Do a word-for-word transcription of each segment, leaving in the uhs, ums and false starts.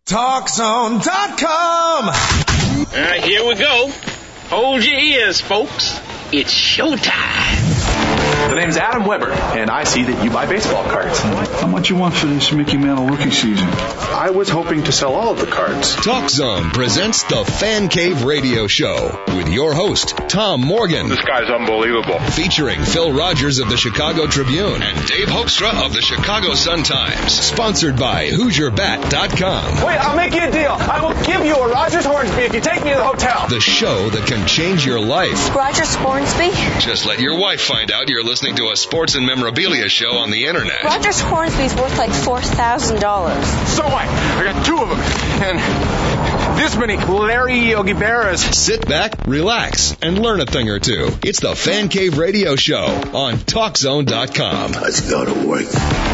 Talk Zone dot com. Uh, here we go. Hold your ears, folks. It's showtime. The name's Adam Weber, and I see that you buy baseball cards. How much you want for this Mickey Mantle rookie season? I was hoping to sell all of the cards. Talk Zone presents the Fan Cave Radio Show with your host, Tom Morgan. This guy's unbelievable. Featuring Phil Rogers of the Chicago Tribune and Dave Hoekstra of the Chicago Sun-Times. Sponsored by Hoosier Bat dot com. Wait, I'll make you a deal. I will give you a Rogers Hornsby if you take me to the hotel. The show that can change your life. Rogers Hornsby? Just let your wife find out you're listening to a sports and memorabilia show on the internet. Rogers Hornsby's worth like four thousand dollars. So what? I got two of them. And this many Larry Yogi Berras. Sit back, relax, and learn a thing or two. It's the Fan Cave Radio Show on Talk Zone dot com. Let's go to work.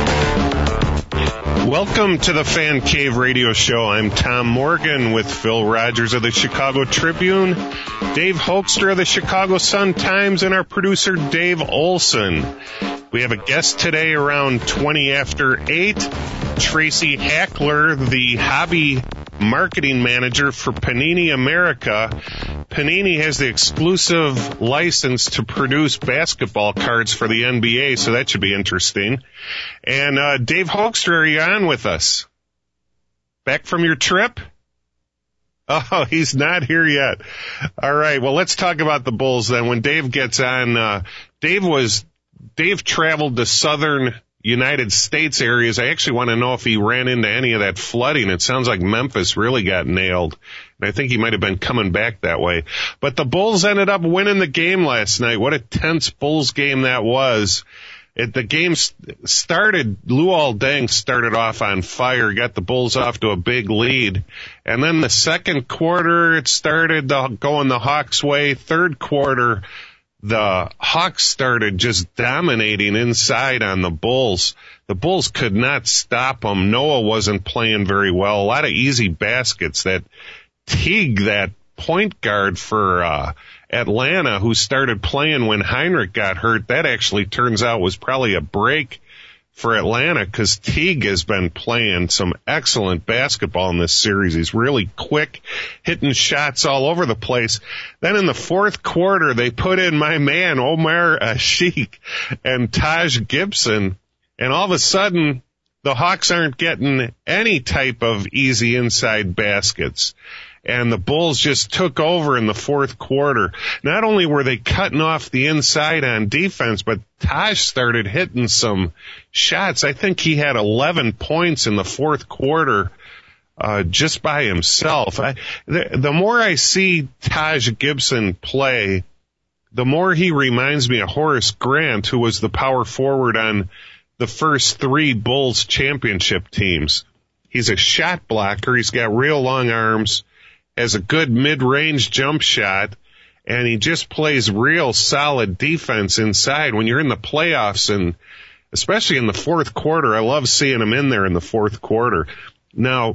Welcome to the Fan Cave Radio Show. I'm Tom Morgan with Phil Rogers of the Chicago Tribune, Dave Hoekstra of the Chicago Sun-Times, and our producer Dave Olson. We have a guest today around twenty after eight, Tracy Hackler, the hobby marketing manager for Panini America. Panini has the exclusive license to produce basketball cards for the N B A, so that should be interesting. And uh, Dave Hoekstra, are you on with us? Back from your trip? Oh, he's not here yet. All right, well, let's talk about the Bulls then. When Dave gets on, uh, Dave was Dave traveled to southern United States areas. I actually want to know if he ran into any of that flooding. It sounds like Memphis really got nailed, and I think he might have been coming back that way. But the Bulls ended up winning the game last night. What a tense Bulls game that was. It, the game started, Luol Deng started off on fire, got the Bulls off to a big lead. And then the second quarter, it started going the Hawks' way. Third quarter, the Hawks started just dominating inside on the Bulls. The Bulls could not stop them. Noah wasn't playing very well. A lot of easy baskets. That Teague, that point guard for uh Atlanta, who started playing when Heinrich got hurt, that actually turns out was probably a break for Atlanta because Teague has been playing some excellent basketball in this series. He's really quick, hitting shots all over the place. Then in the fourth quarter, they put in my man, Omar Asik, and Taj Gibson, and all of a sudden, the Hawks aren't getting any type of easy inside baskets. And the Bulls just took over in the fourth quarter. Not only were they cutting off the inside on defense, but Taj started hitting some shots. I think he had eleven points in the fourth quarter uh just by himself. I, the, the more I see Taj Gibson play, the more he reminds me of Horace Grant, who was the power forward on the first three Bulls championship teams. He's a shot blocker. He's got real long arms, has a good mid-range jump shot, and he just plays real solid defense inside. When you're in the playoffs, and especially in the fourth quarter, I love seeing him in there in the fourth quarter. Now,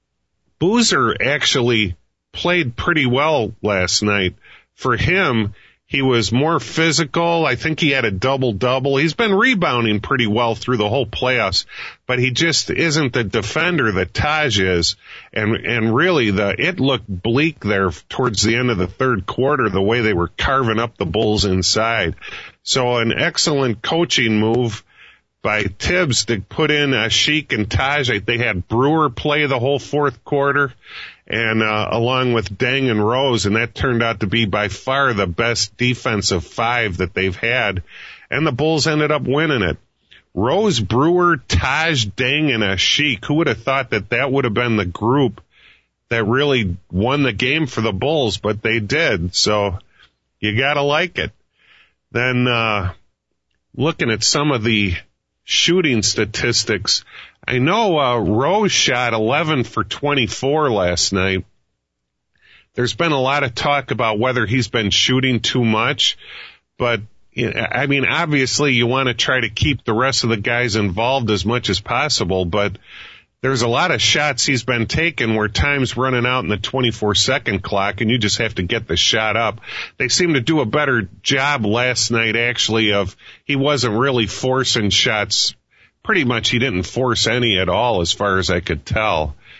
Boozer actually played pretty well last night. For him, he was more physical. I think he had a double-double. He's been rebounding pretty well through the whole playoffs, but he just isn't the defender that Taj is. And, and really, the, it looked bleak there towards the end of the third quarter, the way they were carving up the Bulls inside. So an excellent coaching move by Tibbs to put in Asik and Taj. They had Brewer play the whole fourth quarter, and uh, along with Deng and Rose, and that turned out to be by far the best defensive five that they've had, and the Bulls ended up winning it. Rose, Brewer, Taj, Deng, and Asik. Who would have thought that that would have been the group that really won the game for the Bulls, but they did, so you gotta like it. Then uh looking at some of the shooting statistics, I know uh, Rose shot eleven for twenty-four last night. There's been a lot of talk about whether he's been shooting too much, but I mean, obviously you want to try to keep the rest of the guys involved as much as possible, but there's a lot of shots he's been taking where time's running out in the twenty-four second clock and you just have to get the shot up. They seem to do a better job last night, actually, of he wasn't really forcing shots. Pretty much he didn't force any at all as far as I could tell.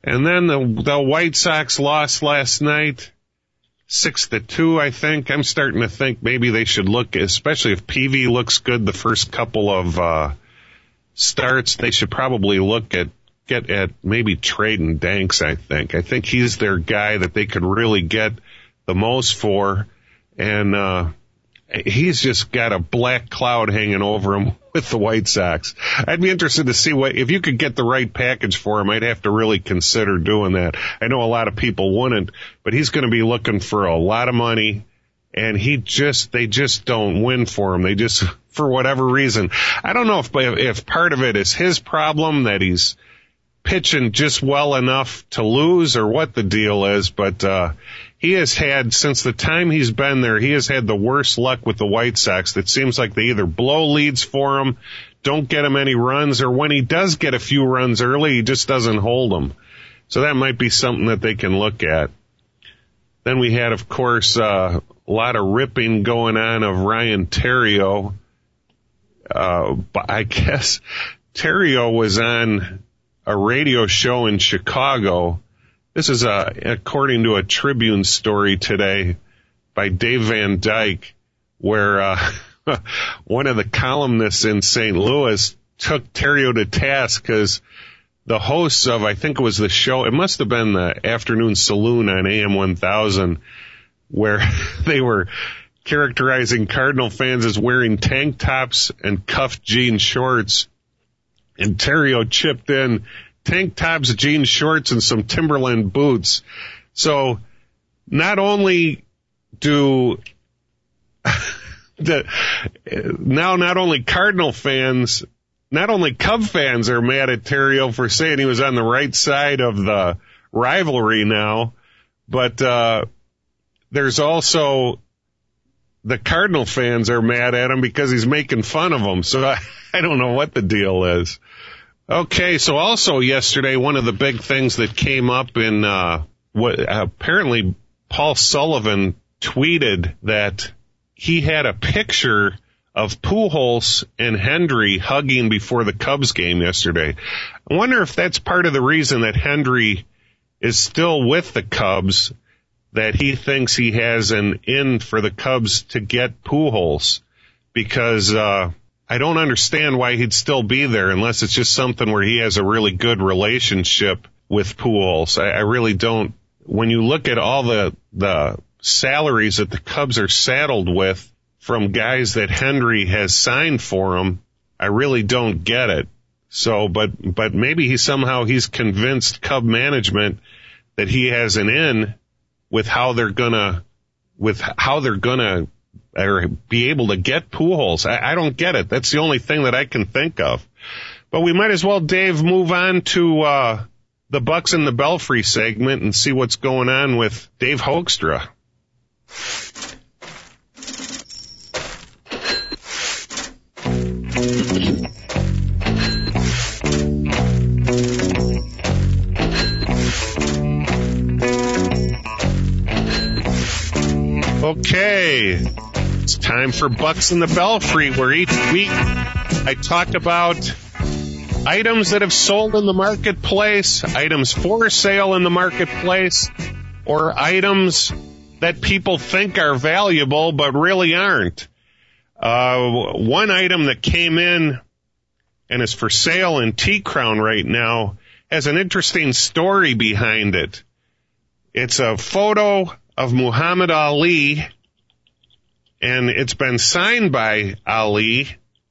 And then the, the White Sox lost last night, six to two, I think. I'm starting to think maybe they should look, especially if Peavy looks good the first couple of uh starts, they should probably look at get at maybe trading Danks, I think. I think he's their guy that they could really get the most for. And uh he's just got a black cloud hanging over him with the White Sox. I'd be interested to see what, if you could get the right package for him, I'd have to really consider doing that. I know a lot of people wouldn't, but he's going to be looking for a lot of money, and he just, they just don't win for him. They just, for whatever reason. I don't know if, if part of it is his problem that he's pitching just well enough to lose or what the deal is, but, uh, he has had, since the time he's been there, he has had the worst luck with the White Sox. It seems like they either blow leads for him, don't get him any runs, or when he does get a few runs early, he just doesn't hold them. So that might be something that they can look at. Then we had, of course, uh, a lot of ripping going on of Ryan Theriot. Uh, but I guess Theriot was on a radio show in Chicago. This is uh, according to a Tribune story today by Dave Van Dyke, where uh, one of the columnists in Saint Louis took Theriot to task because the hosts of, I think it was the show, it must have been the Afternoon Saloon on A M one thousand, where they were characterizing Cardinal fans as wearing tank tops and cuffed jean shorts. And Theriot chipped in, tank tops, jean shorts, and some Timberland boots. So not only do the now not only Cardinal fans, not only Cub fans are mad at Theriot for saying he was on the right side of the rivalry now, but uh there's also the Cardinal fans are mad at him because he's making fun of them. So I, I don't know what the deal is. Okay, so also yesterday, one of the big things that came up in, uh, what apparently Paul Sullivan tweeted that he had a picture of Pujols and Hendry hugging before the Cubs game yesterday. I wonder if that's part of the reason that Hendry is still with the Cubs, that he thinks he has an in for the Cubs to get Pujols, because, uh, I don't understand why he'd still be there unless it's just something where he has a really good relationship with Pujols. I, I really don't. When you look at all the the salaries that the Cubs are saddled with from guys that Hendry has signed for him, I really don't get it. So, but but maybe he somehow he's convinced Cub management that he has an in with how they're gonna with how they're gonna. or be able to get Pujols. I, I don't get it. That's the only thing that I can think of. But we might as well, Dave, move on to uh the Bucks in the Belfry segment and see what's going on with Dave Hoekstra. Okay. It's time for Bucks in the Belfry, where each week I talk about items that have sold in the marketplace, items for sale in the marketplace, or items that people think are valuable but really aren't. Uh, one item that came in and is for sale in T-Crown right now has an interesting story behind it. It's a photo of Muhammad Ali, and it's been signed by Ali.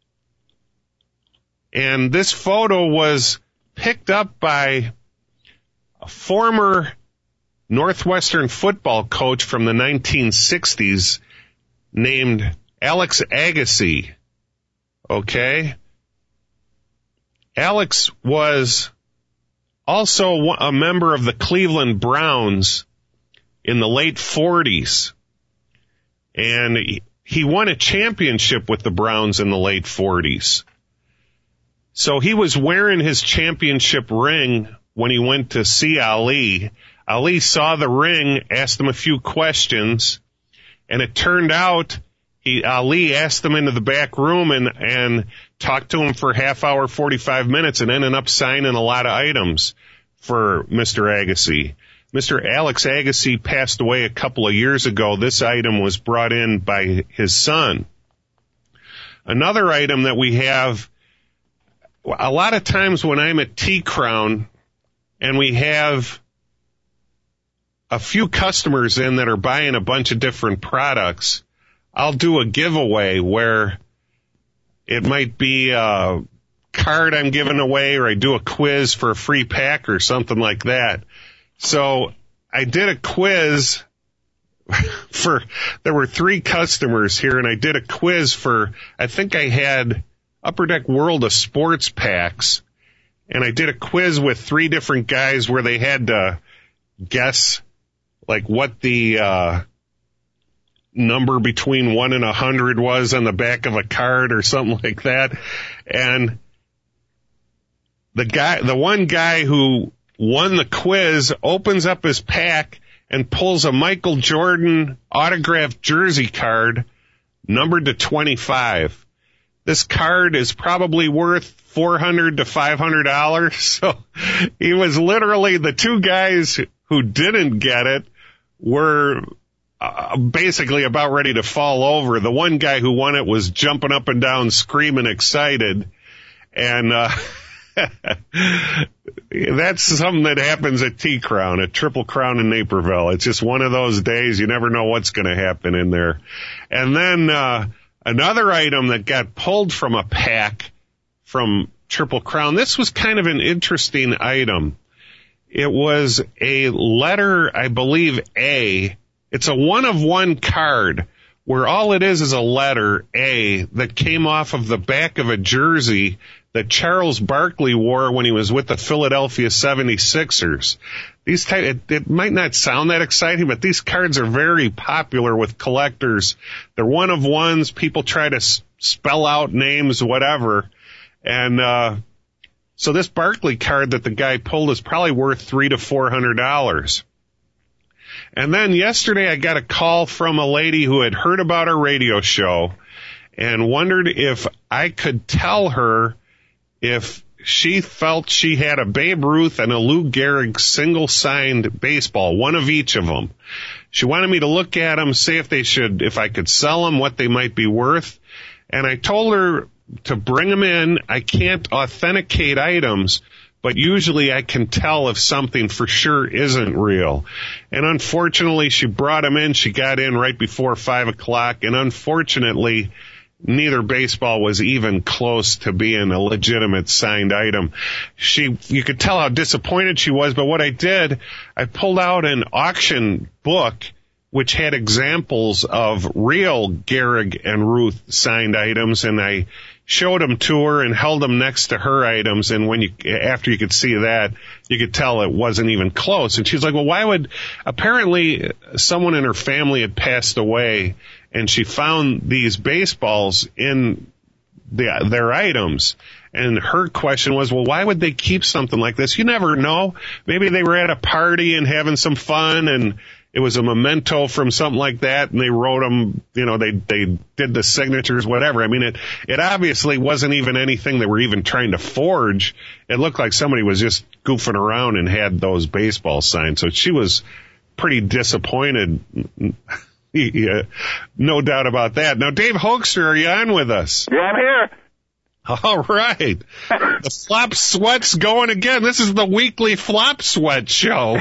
And this photo was picked up by a former Northwestern football coach from the nineteen sixties named Alex Agassi. Okay? Alex was also a member of the Cleveland Browns in the late forties. And he won a championship with the Browns in the late forties. So he was wearing his championship ring when he went to see Ali. Ali saw the ring, asked him a few questions, and it turned out he, Ali asked him into the back room and, and talked to him for half hour, forty-five minutes, and ended up signing a lot of items for Mister Agassi. Mister Alex Agassi passed away a couple of years ago. This item was brought in by his son. Another item that we have, a lot of times when I'm at T-Crown and we have a few customers in that are buying a bunch of different products, I'll do a giveaway where it might be a card I'm giving away, or I do a quiz for a free pack or something like that. So I did a quiz for, there were three customers here, and I did a quiz for, I think I had Upper Deck World of Sports packs, and I did a quiz with three different guys where they had to guess like what the uh number between one and a hundred was on the back of a card or something like that. And the guy, the one guy who won the quiz opens up his pack and pulls a Michael Jordan autographed jersey card numbered to twenty-five. This card is probably worth four hundred to five hundred dollars. So he was literally, the two guys who didn't get it were uh, basically about ready to fall over. The one guy who won it was jumping up and down, screaming, excited. And uh that's something that happens at T-Crown, at Triple Crown in Naperville. It's just one of those days. You never know what's going to happen in there. And then uh another item that got pulled from a pack from Triple Crown. This was kind of an interesting item. It was a letter, I believe, A. It's a one-of-one card where all it is is a letter, A, that came off of the back of a jersey that Charles Barkley wore when he was with the Philadelphia seventy-sixers. These type, it, it might not sound that exciting, but these cards are very popular with collectors. They're one-of-ones. People try to s- spell out names, whatever. And uh so this Barkley card that the guy pulled is probably worth three to four hundred dollars. And then yesterday I got a call from a lady who had heard about our radio show and wondered if I could tell her if she felt she had a Babe Ruth and a Lou Gehrig single-signed baseball, one of each of them. She wanted me to look at them, see if they should, if I could sell them, what they might be worth. And I told her to bring them in. I can't authenticate items, but usually I can tell if something for sure isn't real. And unfortunately, she brought them in. She got in right before five o'clock, and unfortunately, neither baseball was even close to being a legitimate signed item. She, you could tell how disappointed she was, but what I did, I pulled out an auction book which had examples of real Gehrig and Ruth signed items, and I showed them to her and held them next to her items, and when you, after you could see that, you could tell it wasn't even close. And she's like, well, why would, apparently someone in her family had passed away, and she found these baseballs in the, their items. And her question was, well, why would they keep something like this? You never know. Maybe they were at a party and having some fun, and it was a memento from something like that, and they wrote them, you know, they they did the signatures, whatever. I mean, it it obviously wasn't even anything they were even trying to forge. It looked like somebody was just goofing around and had those baseballs signed. So she was pretty disappointed. Yeah, no doubt about that. Now, Dave Hoekstra, are you on with us? Yeah, I'm here. All right. The Flop Sweat's going again. This is the weekly Flop Sweat show.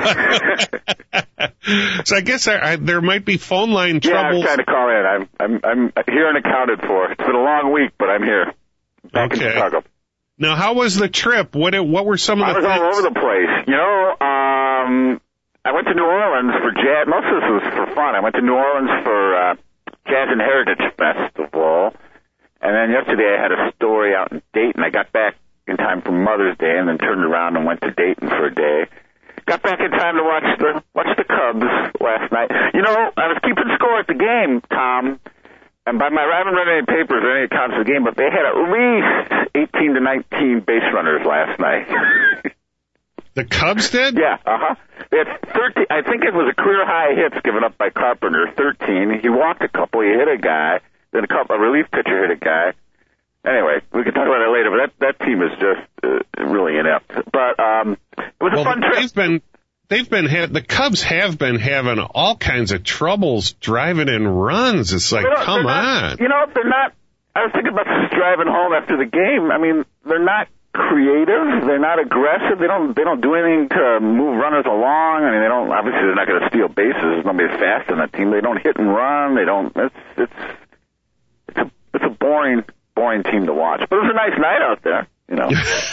So I guess I, I, there might be phone line troubles. Yeah, I'm trying to call in. I'm, I'm, I'm here and accounted for. It's been a long week, but I'm here. Back okay. in Chicago. Now, how was the trip? What What were some of the I was things? all over the place. You know, um, I went to New Orleans for jazz. Most of this was for fun. I went to New Orleans for uh, Jazz and Heritage Festival. And then yesterday I had a story out in Dayton. I got back in time for Mother's Day and then turned around and went to Dayton for a day. Got back in time to watch the watch the Cubs last night. You know, I was keeping score at the game, Tom, and by my I haven't read any papers or any accounts of the game, but they had at least eighteen to nineteen base runners last night. The Cubs did? Yeah, uh-huh. They had thirteen, I think it was a career high hits given up by Carpenter, thirteen. He walked a couple, he hit a guy, then a couple, a relief pitcher hit a guy. anyway, we can talk about it later. But that that team is just uh, really inept. But um, it was well, a fun trip. They've been they've been ha- the Cubs have been having all kinds of troubles driving in runs. It's like, come not, on. You know, they're not. I was thinking about just driving home after the game. I mean, they're not creative. They're not aggressive. They don't. They don't do anything to move runners along. I mean, they don't. Obviously, they're not going to steal bases. There's nobody fast on that team. They don't hit and run. They don't. It's it's it's a it's a boring boring team to watch. But it was a nice night out there. You know,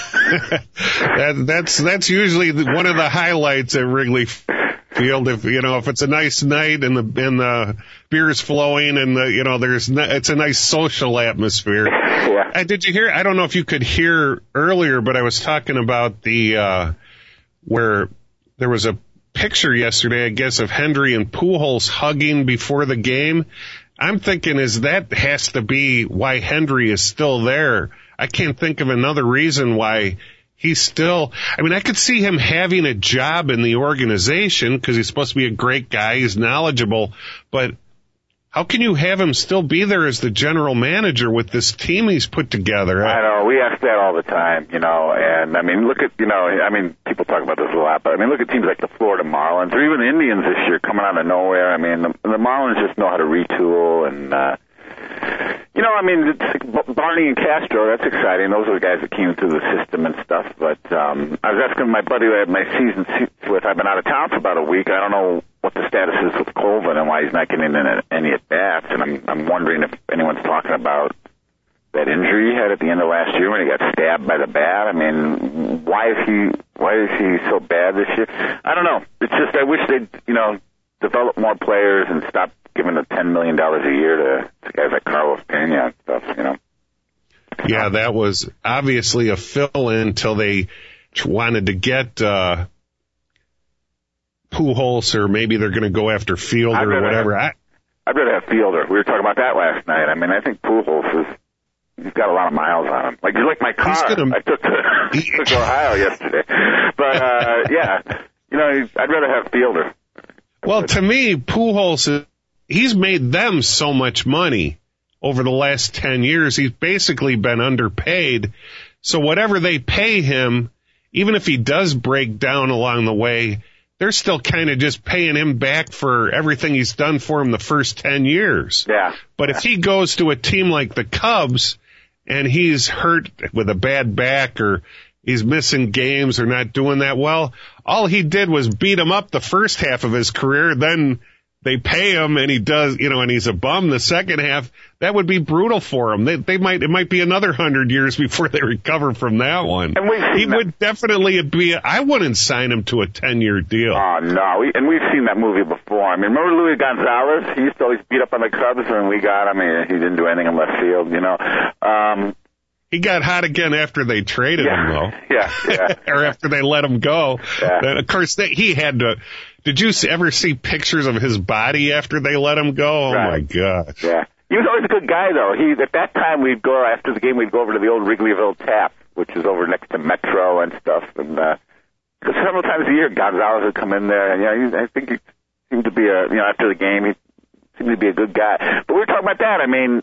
that, that's that's usually the, one of the highlights at Wrigley Field. If you know, if it's a nice night and the and the beer's flowing and the you know there's it's a nice social atmosphere. Yeah. Uh, did you hear? I don't know if you could hear earlier, but I was talking about the uh where there was a picture yesterday, I guess, of Hendry and Pujols hugging before the game. I'm thinking, is that has to be why Hendry is still there? I can't think of another reason why he's still, I mean, I could see him having a job in the organization because he's supposed to be a great guy. He's knowledgeable, but how can you have him still be there as the general manager with this team he's put together? I know. We ask that all the time, you know, and I mean, look at, you know, I mean, people talk about this a lot, but I mean, look at teams like the Florida Marlins or even the Indians this year coming out of nowhere. I mean, the, the Marlins just know how to retool and, uh, you know, I mean, it's Barney and Castro, that's exciting. Those are the guys that came through the system and stuff. But um, I was asking my buddy who I had my season seats with, I've been out of town for about a week. I don't know what the status is with Colvin and why he's not getting in any at-bats. And I'm, I'm wondering if anyone's talking about that injury he had at the end of last year when he got stabbed by the bat. I mean, why is he why is he so bad this year? I don't know. It's just I wish they'd, you know, develop more players and stop giving the ten million dollars a year to, to guys like Carlos Pena and stuff, you know. Yeah, that was obviously a fill-in until they wanted to get uh, Pujols, or maybe they're going to go after Fielder or whatever. Have, I, I'd rather have Fielder. We were talking about that last night. I mean, I think Pujols is, he's got a lot of miles on him. Like, he's like my car gonna, I took to, took to Ohio yesterday. But, uh, yeah, you know, I'd rather have Fielder. Well, to me, Pujols is, he's made them so much money over the last ten years. He's basically been underpaid. So whatever they pay him, even if he does break down along the way, they're still kind of just paying him back for everything he's done for him the first ten years. Yeah. But if he goes to a team like the Cubs and he's hurt with a bad back or he's missing games or not doing that well, all he did was beat him up the first half of his career. Then they pay him and he does, you know, and he's a bum the second half. That would be brutal for him. They, they might, it might be another hundred years before they recover from that one. And we've seen he that. would definitely be, I wouldn't sign him to a ten-year deal. Oh, no. We, and we've seen that movie before. I mean, remember Luis Gonzalez? He used to always beat up on the Cubs when we got him. I mean, he didn't do anything in left field, you know. Um, He got hot again after they traded yeah, him, though. Yeah, yeah. or after they let him go. Yeah. And of course, they, he had to. Did you ever see pictures of his body after they let him go? Oh, right. my gosh. Yeah. He was always a good guy, though. He At that time, we'd go, after the game, we'd go over to the old Wrigleyville Tap, which is over next to Metro and stuff. And uh, several times a year, Gonzalez would come in there. And, you know, he, I think he seemed to be a, you know, after the game, he seemed to be a good guy. But we were talking about that. I mean,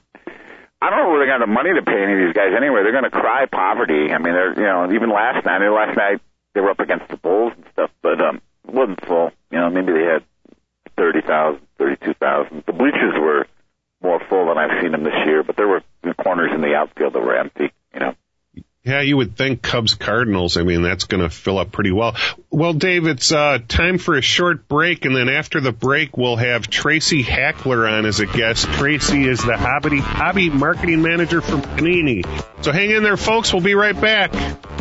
I don't know where they're going to have the money to pay any of these guys anyway. They're going to cry poverty. I mean, they're, you know, even last night, last night they were up against the Bulls and stuff, but um, it wasn't full. You know, maybe they had thirty thousand, thirty-two thousand. The bleachers were more full than I've seen them this year, but there were corners in the outfield that were empty, you know. Yeah, you would think Cubs Cardinals, I mean, that's going to fill up pretty well. Well, Dave, it's uh, time for a short break, and then after the break, we'll have Tracy Hackler on as a guest. Tracy is the hobby, hobby marketing manager for Panini. So hang in there, folks. We'll be right back.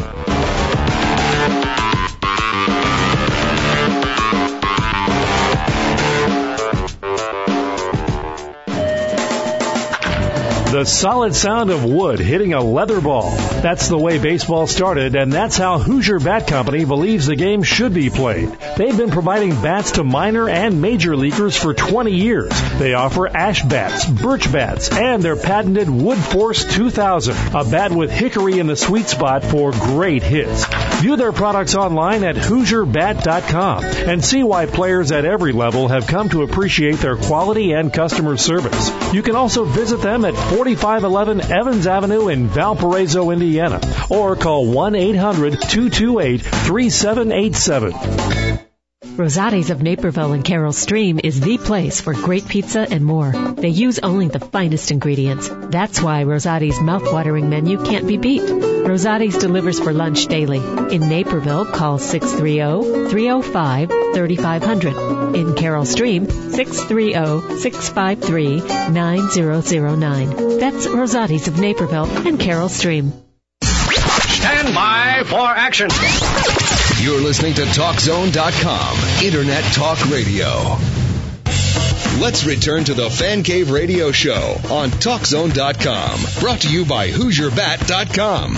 The solid sound of wood hitting a leather ball. That's the way baseball started, and that's how Hoosier Bat Company believes the game should be played. They've been providing bats to minor and major leaguers for twenty years. They offer ash bats, birch bats, and their patented Wood Force two thousand, a bat with hickory in the sweet spot for great hits. View their products online at Hoosier Bat dot com and see why players at every level have come to appreciate their quality and customer service. You can also visit them at forty-five eleven Evans Avenue in Valparaiso, Indiana, or call one eight hundred two two eight three seven eight seven. Rosati's of Naperville and Carroll Stream is the place for great pizza and more. They use only the finest ingredients. That's why Rosati's mouth-watering menu can't be beat. Rosati's delivers for lunch daily. In Naperville, call six three zero, three zero five, three five zero zero. In Carroll Stream, six three zero, six five three, nine zero zero nine. That's Rosati's of Naperville and Carroll Stream. Stand by for action. You're listening to Talk Zone dot com, Internet Talk Radio. Let's return to the Fan Cave Radio Show on Talk Zone dot com, brought to you by Hoosier Bat dot com.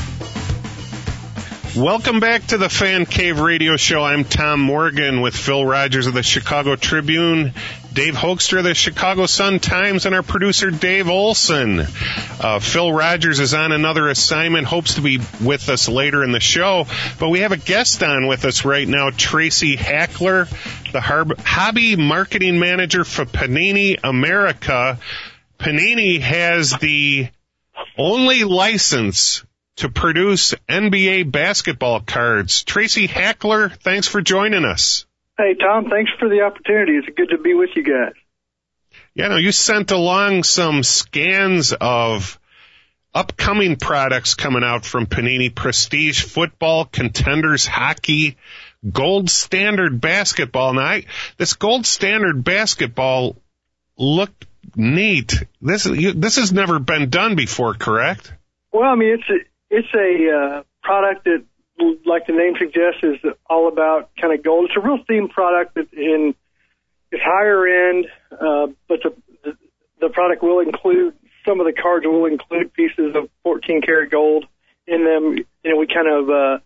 Welcome back to the Fan Cave Radio Show. I'm Tom Morgan with Phil Rogers of the Chicago Tribune, Dave Hoekstra of the Chicago Sun-Times, and our producer Dave Olson. Uh, Phil Rogers is on another assignment, hopes to be with us later in the show, but we have a guest on with us right now, Tracy Hackler, the Harb- hobby marketing manager for Panini America. Panini has the only license to produce N B A basketball cards. Tracy Hackler, thanks for joining us. Hey, Tom, thanks for the opportunity. It's good to be with you guys. Yeah, no, you sent along some scans of upcoming products coming out from Panini: Prestige Football, Contenders Hockey, Gold Standard Basketball. Now, I, this Gold Standard Basketball looked neat. This, you, this has never been done before, correct? Well, I mean, it's a, it's a uh, product that, like the name suggests, is all about kind of gold. It's a real themed product that in it's higher end, uh, but the, the the product will include, some of the cards will include pieces of fourteen karat gold in them. You know, we kind of uh,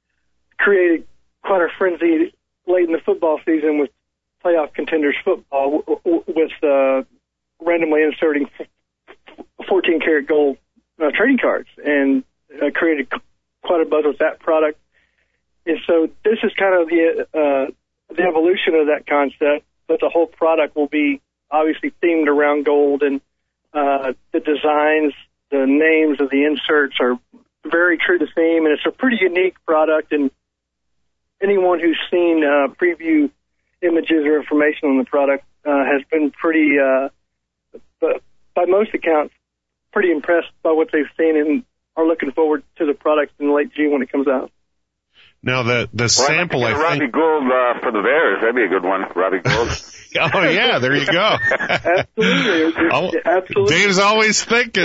created quite a frenzy late in the football season with playoff contenders football, w- w- with uh, randomly inserting fourteen karat gold uh, trading cards, and uh, created quite a buzz with that product. And so this is kind of the uh, the evolution of that concept, but the whole product will be obviously themed around gold, and uh, the designs, the names of the inserts are very true to theme, and it's a pretty unique product, and anyone who's seen uh, preview images or information on the product uh, has been pretty, uh, but by most accounts, pretty impressed by what they've seen and are looking forward to the product in late June when it comes out. Now, the the sample, well, I, I think... think... Robbie Gould uh, for the Bears. That'd be a good one, Robbie Gould. Oh, yeah, there you go. Absolutely. Oh, Absolutely. Dave's always thinking.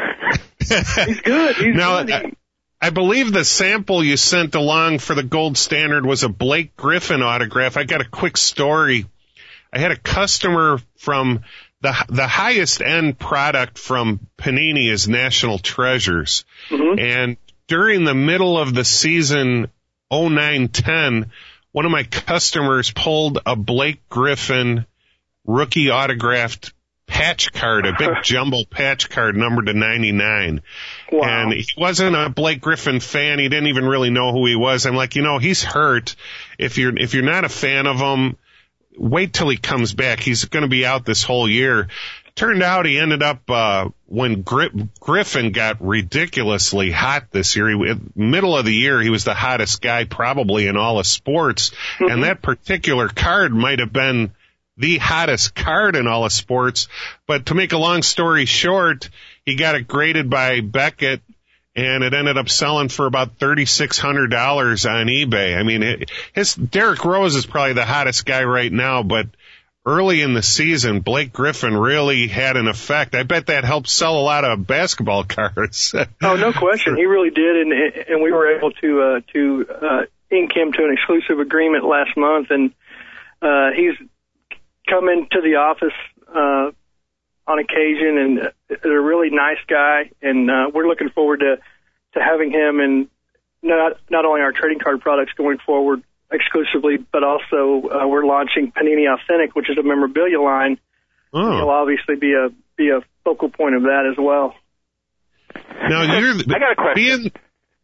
He's good. He's now, good. I, I believe the sample you sent along for the Gold Standard was a Blake Griffin autograph. I got a quick story. I had a customer from... The the highest end product from Panini is National Treasures. Mm-hmm. And during the middle of the season oh nine ten, one of my customers pulled a Blake Griffin rookie autographed patch card, a big jumbo patch card numbered to ninety-nine. Wow. And he wasn't a Blake Griffin fan. He didn't even really know who he was. I'm like, you know, he's hurt. If you're if you're not a fan of him, wait till he comes back. He's going to be out this whole year. Turned out he ended up, uh, when Gri- Griffin got ridiculously hot this year, he, middle of the year, he was the hottest guy probably in all of sports. Mm-hmm. And that particular card might have been the hottest card in all of sports. But to make a long story short, he got it graded by Beckett, and it ended up selling for about thirty-six hundred dollars on eBay. I mean, it, his Derrick Rose is probably the hottest guy right now, but early in the season, Blake Griffin really had an effect. I bet that helped sell a lot of basketball cards. Oh, no question. He really did, and and we were able to uh, to uh, ink him to an exclusive agreement last month, and uh, he's come into the office uh, on occasion, and is a really nice guy, and uh, we're looking forward to, to having him in not not only our trading card products going forward exclusively, but also uh, we're launching Panini Authentic, which is a memorabilia line. Oh. He'll obviously be a be a focal point of that as well. Now you're I got a question. Being,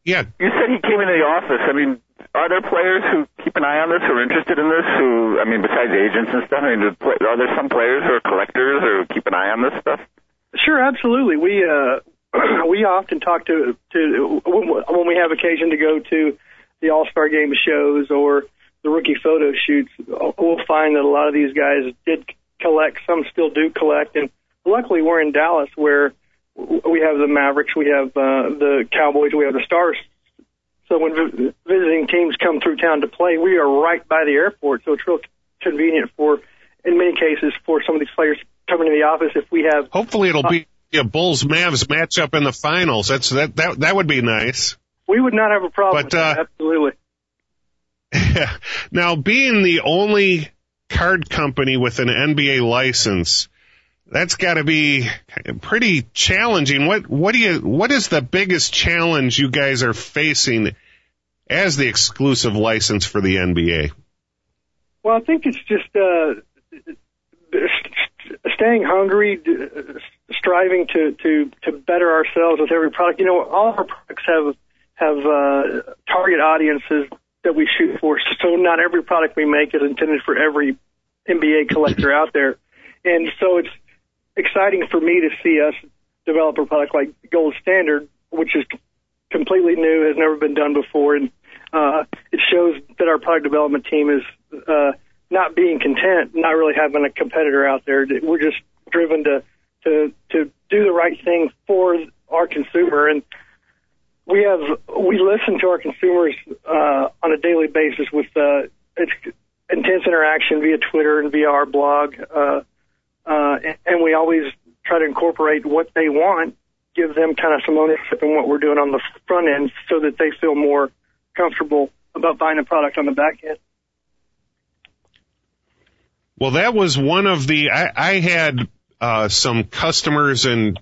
Yeah. You said he came into the office. I mean, are there players who keep an eye on this, who are interested in this, who, I mean, besides agents and stuff, I mean, are there some players who are collectors or keep an eye on this stuff? Sure, absolutely. We uh, we often talk to, to when we have occasion to go to the All-Star Game shows or the rookie photo shoots, we'll find that a lot of these guys did collect. Some still do collect. And luckily, we're in Dallas where we have the Mavericks, we have uh, the Cowboys, we have the Stars. So when vi- visiting teams come through town to play, we are right by the airport. So it's real convenient for, in many cases, for some of these players coming to the office if we have. Hopefully it'll uh, be a Bulls-Mavs matchup in the finals. That's that that that would be nice. We would not have a problem but, with that, uh, absolutely. Now, being the only card company with an N B A license, that's got to be pretty challenging. What what do you what is the biggest challenge you guys are facing as the exclusive license for the N B A? Well, I think it's just uh, staying hungry, striving to, to, to better ourselves with every product. You know, all of our products have have uh, target audiences that we shoot for. So not every product we make is intended for every N B A collector out there. And so it's exciting for me to see us develop a product like Gold Standard, which is completely new, has never been done before. And uh, it shows that our product development team is uh, not being content, not really having a competitor out there. We're just driven to, to, to do the right thing for our consumer. And we have, we listen to our consumers uh, on a daily basis with uh, it's intense interaction via Twitter and via our blog. Uh, uh, and we always try to incorporate what they want, give them kind of some ownership in what we're doing on the front end so that they feel more comfortable about buying a product on the back end. Well, that was one of the, I, I had uh, some customers and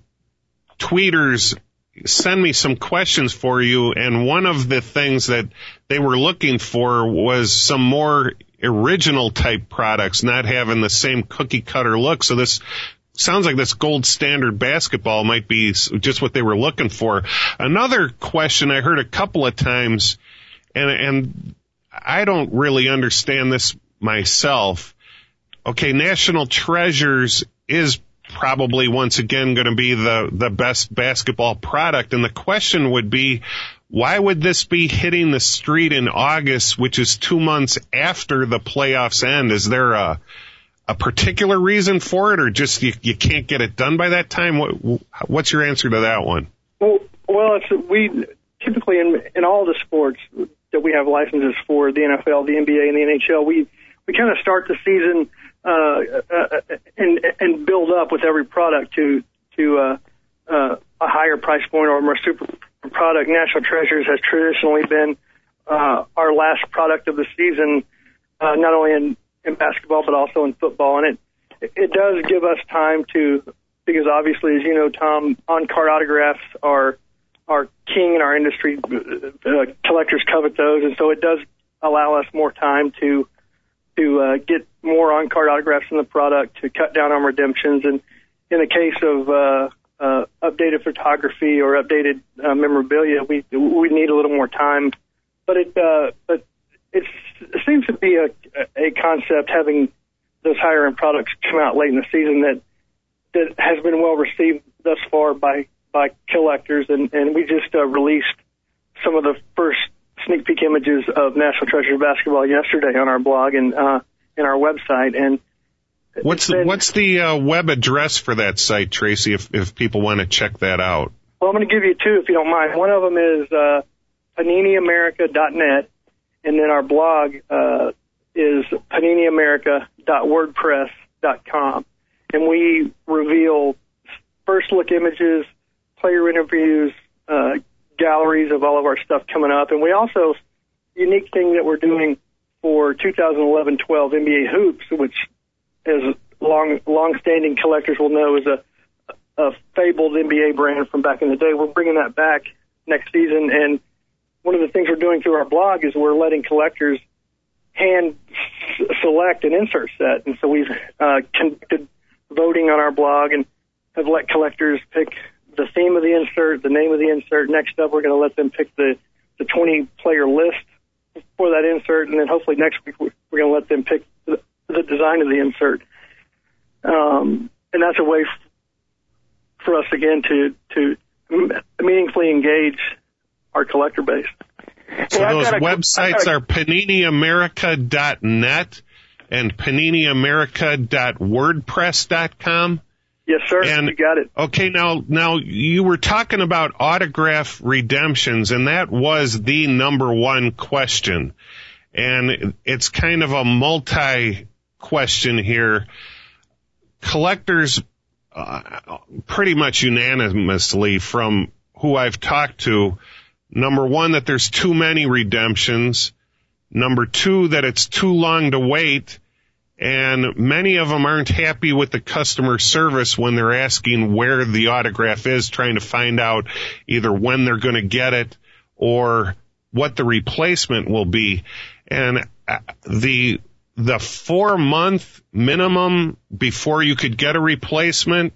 tweeters send me some questions for you, and one of the things that they were looking for was some more original type products, not having the same cookie cutter look. So this sounds like this Gold Standard basketball might be just what they were looking for. Another question I heard a couple of times, and, and I don't really understand this myself. Okay, National Treasures is probably once again going to be the, the best basketball product. And the question would be, why would this be hitting the street in August, which is two months after the playoffs end? Is there a, a particular reason for it, or just you, you can't get it done by that time? What, what's your answer to that one? Well, well, it's, we typically in, in all the sports that we have licenses for, the N F L, the N B A, and the N H L, we, we kind of start the season Uh, uh, and, and build up with every product to to uh, uh, a higher price point or a more super product. National Treasures has traditionally been uh, our last product of the season, uh, not only in, in basketball but also in football. And it it does give us time to, because obviously, as you know, Tom, on-card autographs are are king in our industry. Uh, collectors covet those, and so it does allow us more time to to uh, get more on-card autographs in the product, to cut down on redemptions. And in the case of uh, uh, updated photography or updated uh, memorabilia, we we need a little more time. But it uh, but it's, it seems to be a, a concept, having those higher-end products come out late in the season, that that has been well received thus far by, by collectors. And, and we just uh, released some of the first sneak peek images of National Treasure basketball yesterday on our blog and uh, in our website. And what's the, what's the uh, web address for that site, Tracy, if if people want to check that out? Well, I'm going to give you two if you don't mind. One of them is uh, panini america dot net, and then our blog uh, is panini america dot wordpress dot com. And we reveal first look images, player interviews, uh, galleries of all of our stuff coming up. And we also, unique thing that we're doing for two thousand eleven twelve N B A Hoops, which as long, long-standing collectors will know is a, a fabled N B A brand from back in the day. We're bringing that back next season. And one of the things we're doing through our blog is we're letting collectors hand s- select an insert set. And so we've uh, conducted voting on our blog and have let collectors pick the theme of the insert, the name of the insert. Next up, we're going to let them pick the, the twenty player list for that insert, and then hopefully next week we're, we're going to let them pick the, the design of the insert. Um, and that's a way f- for us again to to meaningfully engage our collector base. So Hey, those a, websites are panini america dot net and panini america dot wordpress dot com. Yes, sir. And, you got it. Okay, now, now you were talking about autograph redemptions, and that was the number one question. And it's kind of a multi-question here. Collectors, uh, pretty much unanimously from who I've talked to, number one, that there's too many redemptions. Number two, that it's too long to wait. And many of them aren't happy with the customer service when they're asking where the autograph is, trying to find out either when they're going to get it or what the replacement will be. And the the four month minimum before you could get a replacement,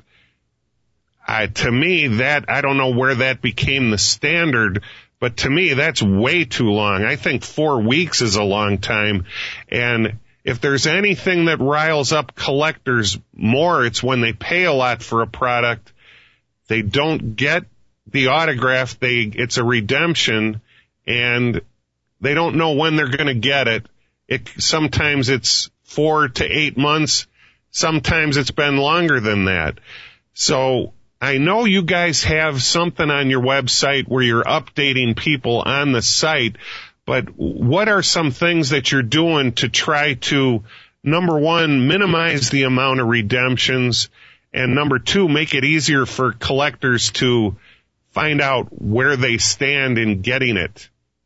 uh, to me, that I don't know where that became the standard, but to me, that's way too long. I think four weeks is a long time. And if there's anything that riles up collectors more, it's when they pay a lot for a product, they don't get the autograph, they it's a redemption, and they don't know when they're going to get it. It sometimes it's four to eight months, sometimes it's been longer than that. So I know you guys have something on your website where you're updating people on the site, but what are some things that you're doing to try to, number one, minimize the amount of redemptions, and number two, make it easier for collectors to find out where they stand in getting it?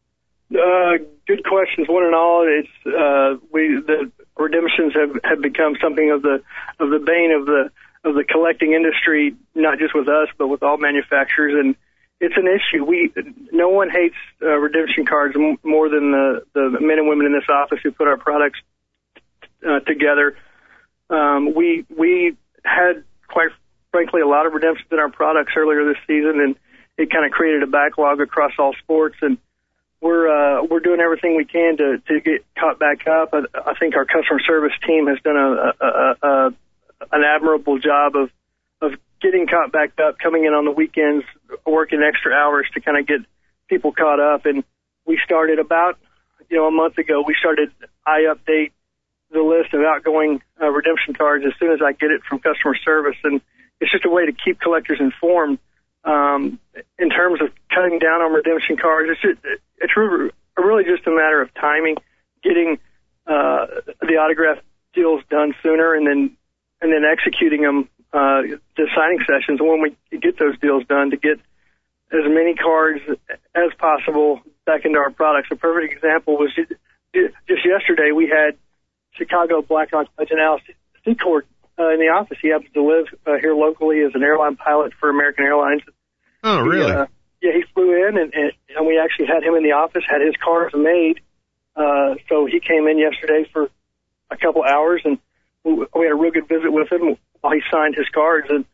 Uh, good questions, one and all. It's uh, we the redemptions have, have become something of the of the bane of the of the collecting industry, not just with us, but with all manufacturers, and it's an issue. We no one hates uh, redemption cards m- more than the, the men and women in this office who put our products uh, together. Um, we we had, quite frankly, a lot of redemptions in our products earlier this season, and it kind of created a backlog across all sports. And we're uh, we're doing everything we can to, to get caught back up. I, I think our customer service team has done a, a, a, a an admirable job of of getting caught back up, coming in on the weekends, working extra hours to kind of get people caught up. And we started about, you know, a month ago, we started, I update the list of outgoing uh, redemption cards as soon as I get it from customer service. And it's just a way to keep collectors informed. Um, in terms of cutting down on redemption cards, it's just, it's re- really just a matter of timing, getting uh, the autograph deals done sooner, and then and then executing them, uh, the signing sessions when we get those deals done, to get as many cards as possible back into our products. A perfect example was just yesterday we had Chicago Blackhawks legend Al Secord uh, in the office. He happens to live uh, here locally as an airline pilot for American Airlines. Oh, really? He, uh, yeah, he flew in, and, and, and we actually had him in the office, had his cards made. Uh, so he came in yesterday for a couple hours, and we, we had a real good visit with him while he signed his cards. And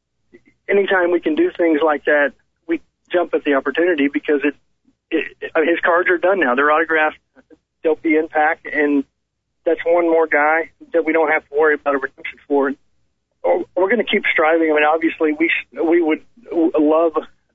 anytime we can do things like that, we jump at the opportunity, because it, it I mean, his cards are done now. They're autographed. They'll be in pack, and that's one more guy that we don't have to worry about a redemption for. We're going to keep striving. I mean, obviously, we we would love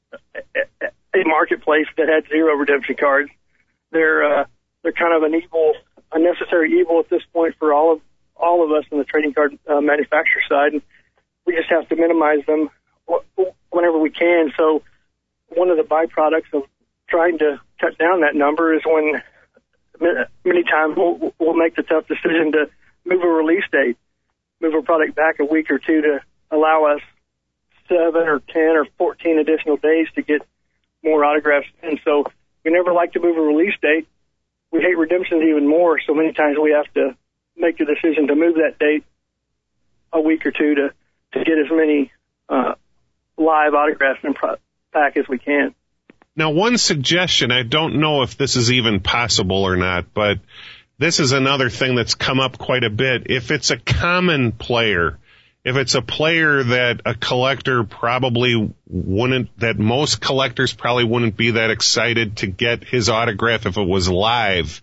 a marketplace that had zero redemption cards. They're uh, they're kind of an evil, a necessary evil at this point for all of all of us on the trading card uh, manufacturer side, and we just have to minimize them whenever we can. So one of the byproducts of trying to cut down that number is when many times we'll, we'll make the tough decision to move a release date, move a product back a week or two to allow us seven or ten or fourteen additional days to get more autographs in. So we never like to move a release date. We hate redemptions even more, so many times we have to make the decision to move that date a week or two to, to get as many uh, live autographs in pro- pack as we can. Now, one suggestion, I don't know if this is even possible or not, but this is another thing that's come up quite a bit. If it's a common player, if it's a player that a collector probably wouldn't, that most collectors probably wouldn't be that excited to get his autograph if it was live,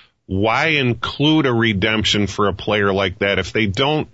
why include a redemption for a player like that? If they don't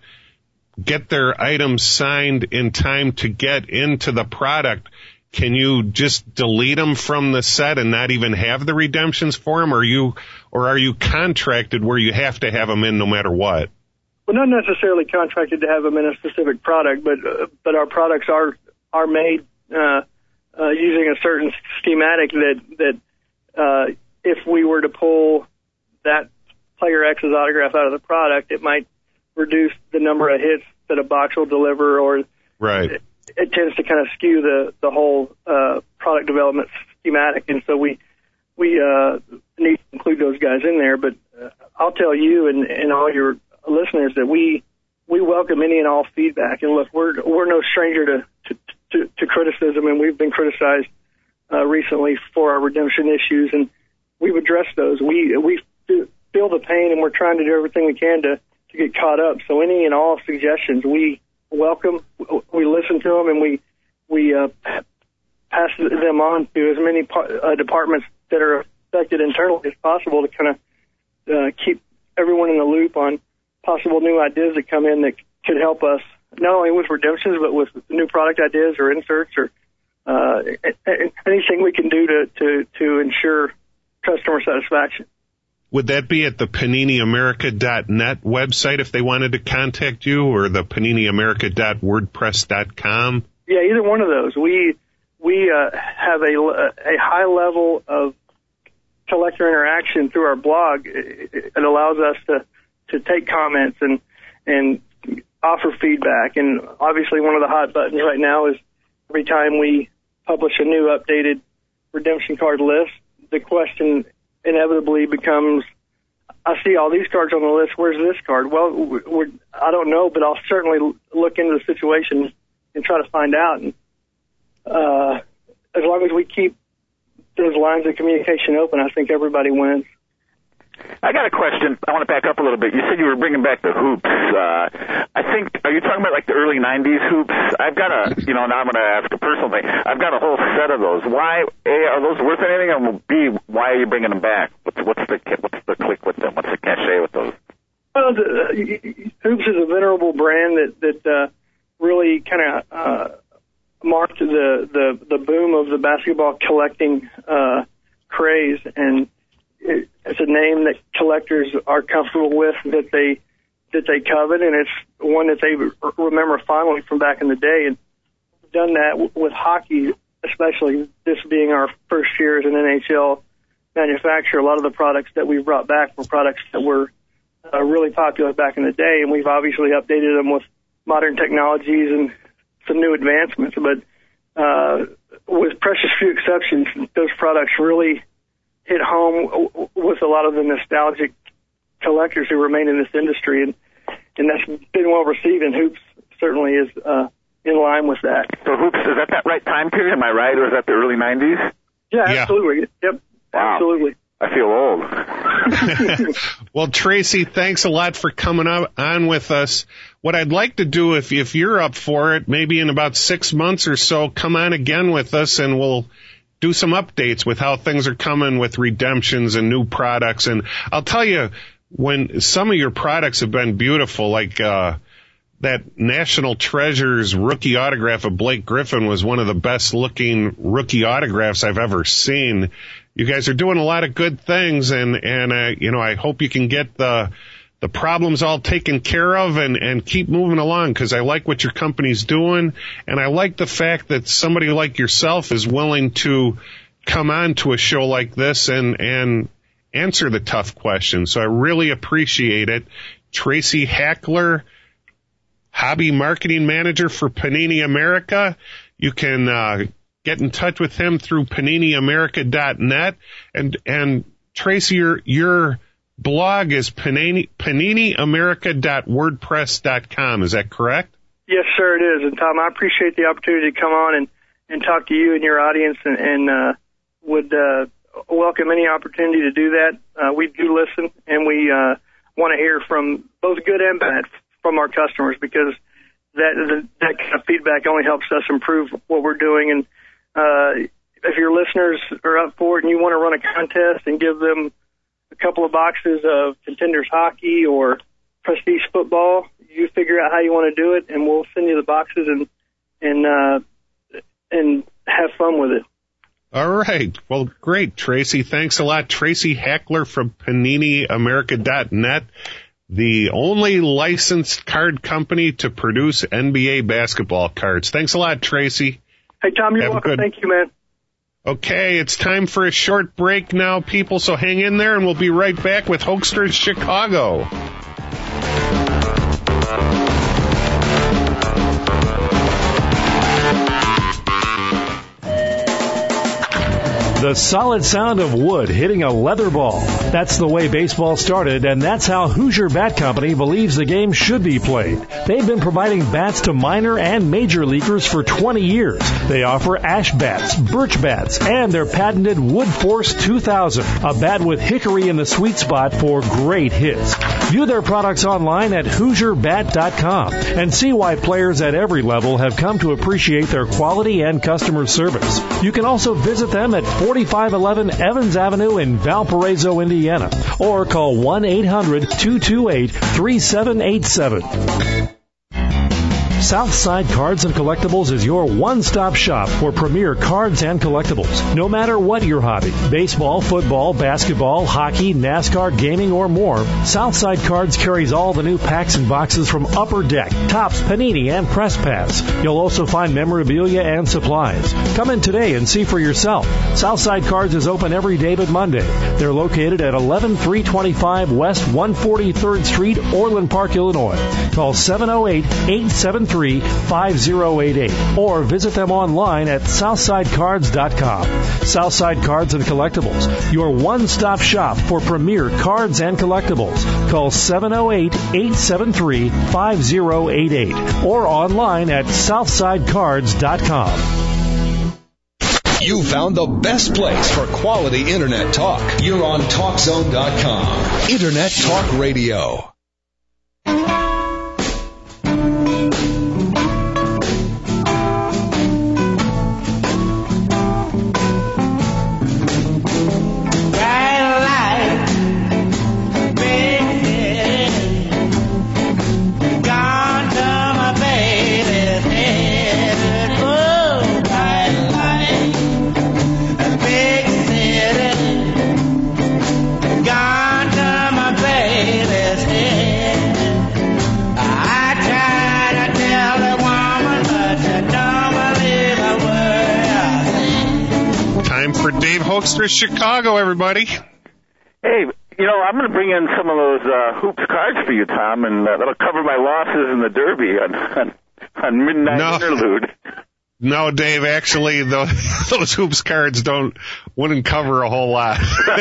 get their items signed in time to get into the product, can you just delete them from the set and not even have the redemptions for them? Or are you, or are you contracted where you have to have them in no matter what? We're not necessarily contracted to have them in a specific product, but uh, but our products are are made uh, uh, using a certain schematic that that uh, if we were to pull that player X's autograph out of the product, it might reduce the number of hits that a box will deliver, or right. It, it tends to kind of skew the the whole uh, product development schematic, and so we we uh, need to include those guys in there. But uh, I'll tell you and, and all your listeners that we we welcome any and all feedback. And look, we're we're no stranger to to, to, to criticism, and we've been criticized uh, recently for our redemption issues, and we've addressed those. We we feel the pain, and we're trying to do everything we can to to get caught up. So any and all suggestions we welcome. We listen to them, and we we uh, pass them on to as many uh, departments that are affected internally as possible to kind of uh, keep everyone in the loop on possible new ideas that come in that could help us not only with redemptions but with new product ideas or inserts or uh, anything we can do to, to, to ensure customer satisfaction. Would that be at the panini america dot net website if they wanted to contact you, or the panini america dot wordpress dot com? Yeah, either one of those. We we uh, have a, a high level of collector interaction through our blog. It allows us to, to take comments and and offer feedback. And obviously one of the hot buttons right now is every time we publish a new updated redemption card list, the question inevitably becomes, I see all these cards on the list, where's this card? Well, we're, I don't know, but I'll certainly look into the situation and try to find out. And uh, as long as we keep those lines of communication open, I think everybody wins. I got a question. I want to back up a little bit. You said you were bringing back the hoops. Uh, I think, are you talking about like the early nineties hoops? I've got a, you know, now I'm going to ask a personal thing. I've got a whole set of those. Why, A, are those worth anything? Or B, why are you bringing them back? What's, what's the what's the click with them? What's the cachet with those? Well, the, uh, Hoops is a venerable brand that, that uh, really kind of uh, marked the, the, the boom of the basketball collecting uh, craze, and it's a name that collectors are comfortable with, that they that they covet, and it's one that they remember fondly from back in the day. And we've done that w- with hockey, especially this being our first year as an N H L manufacturer. A lot of the products that we've brought back were products that were uh, really popular back in the day, and we've obviously updated them with modern technologies and some new advancements. But uh, with precious few exceptions, those products really hit home with a lot of the nostalgic collectors who remain in this industry, and and that's been well received, and Hoops certainly is uh, in line with that. So Hoops, is that that right time period, am I right, or is that the early nineties? Yeah, absolutely. Yeah. Yep, wow. Absolutely. I feel old. Well, Tracy, thanks a lot for coming up on with us. What I'd like to do, if if you're up for it, maybe in about six months or so, come on again with us, and we'll do some updates with how things are coming with redemptions and new products. And I'll tell you, when some of your products have been beautiful, like uh that National Treasures rookie autograph of Blake Griffin was one of the best looking rookie autographs I've ever seen. You guys are doing a lot of good things, and and uh, you know, I hope you can get the the problems all taken care of and, and keep moving along, because I like what your company's doing, and I like the fact that somebody like yourself is willing to come on to a show like this and, and answer the tough questions. So I really appreciate it. Tracy Hackler, Hobby Marketing Manager for Panini America. You can uh, get in touch with him through panini america dot net. And, and Tracy, your, your blog is panini, panini america dot wordpress dot com. Is that correct? Yes, sir, it is. And Tom, I appreciate the opportunity to come on and, and talk to you and your audience, and, and uh, would uh, welcome any opportunity to do that. Uh, we do listen, and we uh, want to hear from both good and bad from our customers, because that that kind of feedback only helps us improve what we're doing. And uh, if your listeners are up for it and you want to run a contest and give them a couple of boxes of Contenders hockey or Prestige football, you figure out how you want to do it, and we'll send you the boxes and and uh, and have fun with it. All right. Well, great, Tracy. Thanks a lot. Tracy Hackler from Panini America dot net, the only licensed card company to produce N B A basketball cards. Thanks a lot, Tracy. Hey, Tom, you're Have welcome. good... Thank you, man. Okay, it's time for a short break now, people, so hang in there, and we'll be right back with Hoeksters Chicago. The solid sound of wood hitting a leather ball. That's the way baseball started, and that's how Hoosier Bat Company believes the game should be played. They've been providing bats to minor and major leaguers for twenty years. They offer ash bats, birch bats, and their patented Wood Force two thousand, a bat with hickory in the sweet spot for great hits. View their products online at Hoosier Bat dot com and see why players at every level have come to appreciate their quality and customer service. You can also visit them at forty-five eleven Evans Avenue in Valparaiso, Indiana, or call one eight hundred two two eight three seven eight seven. Southside Cards and Collectibles is your one-stop shop for premier cards and collectibles. No matter what your hobby, baseball, football, basketball, hockey, NASCAR, gaming, or more, Southside Cards carries all the new packs and boxes from Upper Deck, Topps, Panini, and Press Pass. You'll also find memorabilia and supplies. Come in today and see for yourself. Southside Cards is open every day but Monday. They're located at eleven three twenty-five West one hundred forty-third Street, Orland Park, Illinois. Call seven oh eight, eight seven three, five oh eight eight or visit them online at southside cards dot com. Southside Cards and Collectibles, your one-stop shop for premier cards and collectibles. Call seven oh eight, eight seven three, five oh eight eight or online at southside cards dot com. You found the best place for quality Internet talk. You're on talk zone dot com. Internet Talk Radio. Dave Hoekstra, Chicago, everybody. Hey, you know, I'm going to bring in some of those uh, hoops cards for you, Tom, and uh, that'll cover my losses in the Derby on, on, on Midnight no. Interlude. No, Dave, actually, those, those hoops cards don't wouldn't cover a whole lot.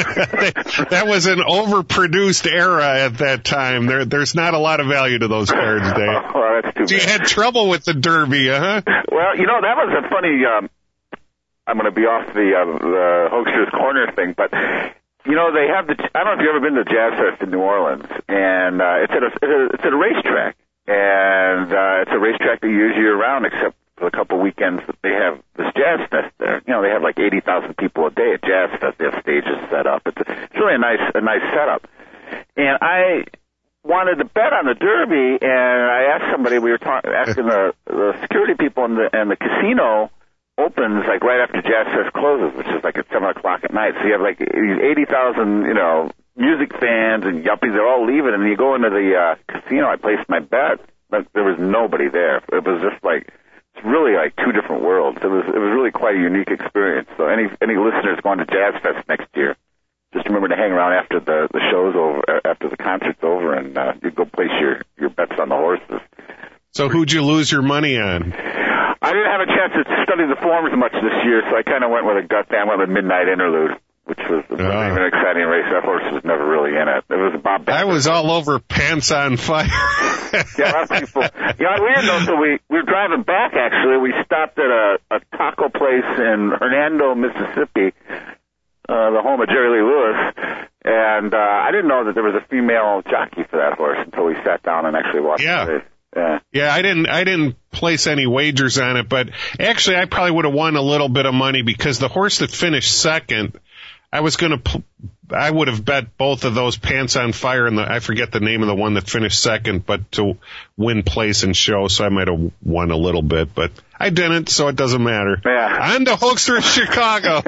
That was an overproduced era at that time. There, there's not a lot of value to those cards, Dave. Oh, well, that's too so bad. You had trouble with the Derby, huh? Well, you know, that was a funny... Um, I'm going to be off the, uh, the Hoeksters Corner thing, but, you know, they have the, I don't know if you've ever been to Jazz Fest in New Orleans, and uh, it's, at a, it's at a racetrack, and uh, it's a racetrack they use year-round, except for a couple weekends that they have this Jazz Fest there. You know, they have like eighty thousand people a day at Jazz Fest. They have stages set up. It's, a, it's really a nice, a nice setup. And I wanted to bet on the Derby, and I asked somebody, we were talking, asking the, the security people in the, and the casino opens like right after Jazz Fest closes, which is like at seven o'clock at night. So you have like these eighty thousand, you know, music fans and yuppies. They're all leaving, and you go into the uh, casino. I placed my bet, but there was nobody there. It was just like it's really like two different worlds. It was it was really quite a unique experience. So any any listeners going to Jazz Fest next year, just remember to hang around after the the show's over, after the concert's over, and uh, you go place your your bets on the horses. So who'd you lose your money on? I didn't have a chance to study the forms much this year, so I kind of went with a gut fan, went with Midnight Interlude, which was, was uh, even an exciting race. That horse was never really in it. It was Bob Baffert. I was all over Pants on Fire. Yeah, a lot of people. You know, weird though, so we, we were driving back, actually. We stopped at a, a taco place in Hernando, Mississippi, uh, the home of Jerry Lee Lewis. And uh, I didn't know that there was a female jockey for that horse until we sat down and actually watched yeah. the race. Yeah. Yeah, I didn't I didn't place any wagers on it, but actually I probably would have won a little bit of money because the horse that finished second, I was going to pl- I would have bet both of those Pants on Fire and the I forget the name of the one that finished second, but to win place and show, so I might have won a little bit, but I didn't, so it doesn't matter. Yeah. On to Hoekstra of Chicago.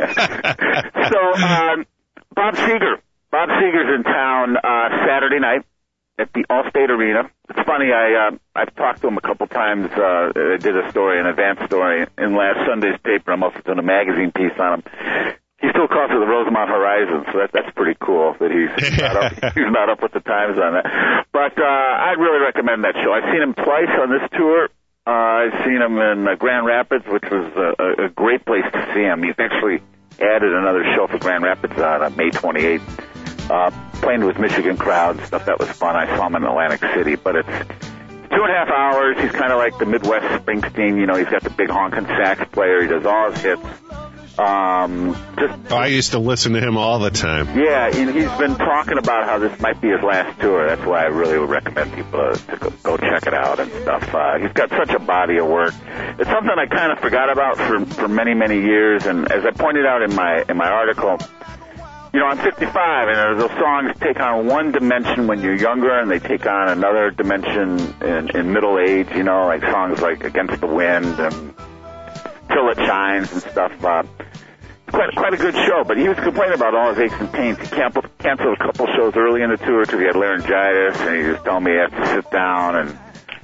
So um, Bob Seger, Bob Seger's in town uh, Saturday night at the Allstate Arena. It's funny, I, uh, I've talked to him a couple times. Uh, I did a story, an advance story, in last Sunday's paper. I'm also doing a magazine piece on him. He still calls it the Rosemont Horizon, so that, that's pretty cool that he's not, up, he's not up with the times on that. But uh, I'd really recommend that show. I've seen him twice on this tour. Uh, I've seen him in uh, Grand Rapids, which was a, a great place to see him. He's actually added another show for Grand Rapids on uh, May twenty-eighth. Uh, playing with Michigan crowds, stuff that was fun. I saw him in Atlantic City, but it's two and a half hours. He's kind of like the Midwest Springsteen. You know, he's got the big honking sax player. He does all his hits. Um, just, I used to listen to him all the time. Yeah, and he's been talking about how this might be his last tour. That's why I really would recommend people to, to go, go check it out and stuff. Uh, he's got such a body of work. It's something I kind of forgot about for for many many years. And as I pointed out in my in my article, you know, I'm fifty-five, and those songs take on one dimension when you're younger, and they take on another dimension in, in middle age. You know, like songs like Against the Wind and Till It Shines and stuff. Uh, quite quite a good show, but he was complaining about all his aches and pains. He canceled, canceled a couple shows early in the tour because he had laryngitis, and he was telling me he had to sit down and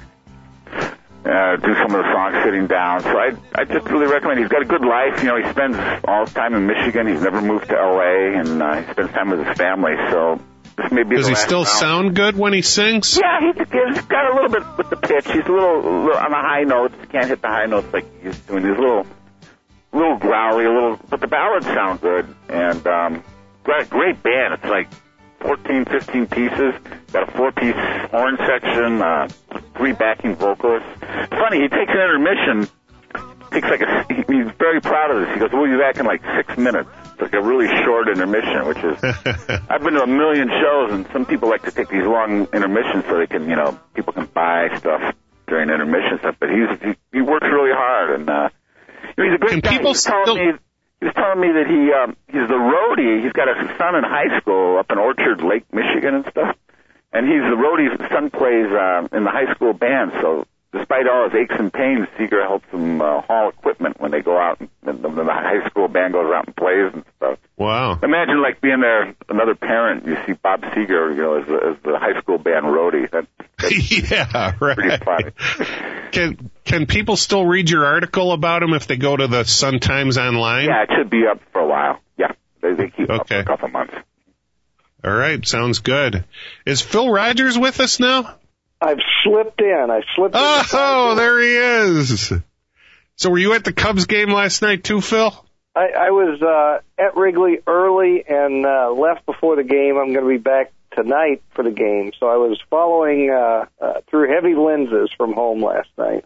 uh, do some of the songs sitting down. So I I just really recommend. He's got a good life. You know, he spends all his time in Michigan. He's never moved to L A, and uh, he spends time with his family. So this may be Does the he last still round. sound good when he sings? Yeah, he's, he's got a little bit with the pitch. He's a little, a little on the high notes. He can't hit the high notes like he's doing. He's a little, little growly, a little, but the ballads sound good. And um, got a great band. It's like fourteen, fifteen pieces. Got a four-piece horn section, uh, three backing vocalists. It's funny, he takes an intermission. Takes like a, he's very proud of this. He goes, we'll be back in like six minutes. It's like a really short intermission, which is, I've been to a million shows, and some people like to take these long intermissions so they can, you know, people can buy stuff during intermission stuff. But he's, he, he works really hard, and uh, you know, he's a great Can guy. He people was telling still- me, he was telling me that he, um, he's the roadie. He's got a son in high school up in Orchard Lake, Michigan and stuff. And he's the roadie. His son plays uh, in the high school band, so despite all his aches and pains, Seger helps him uh, haul equipment when they go out, and, and the, the high school band goes out and plays and stuff. Wow. Imagine, like, being there, another parent, you see Bob Seger, you know, as the, as the high school band roadie. That, that's Yeah, right. pretty funny. Can can people still read your article about him if they go to the Sun Times online? Yeah, it should be up for a while. Yeah, they, they keep up for Okay. a couple months. All right, sounds good. Is Phil Rogers with us now? I've slipped in. I slipped in. Oh, there he is. So were you at the Cubs game last night too, Phil? I, I was uh, at Wrigley early and uh, left before the game. I'm going to be back tonight for the game. So I was following uh, uh, through heavy lenses from home last night.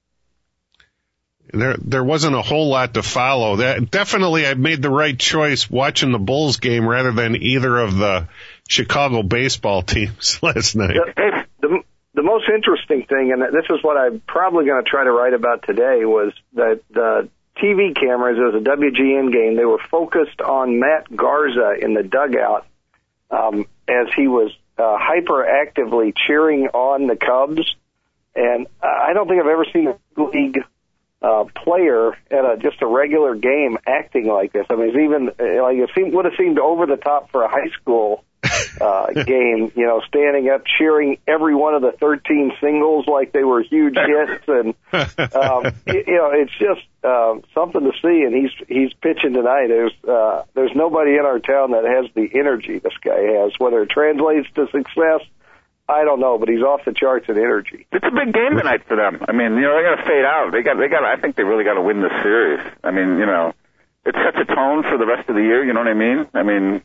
There, there wasn't a whole lot to follow. That definitely, I made the right choice watching the Bulls game rather than either of the Chicago baseball teams last night. The, the, the most interesting thing, and this is what I'm probably going to try to write about today, was that the T V cameras, it was a W G N game, they were focused on Matt Garza in the dugout um, as he was uh, hyperactively cheering on the Cubs. And I don't think I've ever seen a league uh, player at a, just a regular game acting like this. I mean, it's even like it seemed, would have seemed over the top for a high school uh, game, you know, standing up, cheering every one of the thirteen singles like they were huge hits. And, um, you, you know, it's just um, something to see. And he's he's pitching tonight. There's, uh, there's nobody in our town that has the energy this guy has. Whether it translates to success, I don't know, but he's off the charts in energy. It's a big game tonight for them. I mean, you know, they got to fade out. They got, they got. I think they really got to win this series. I mean, you know, it sets a tone for the rest of the year. You know what I mean? I mean,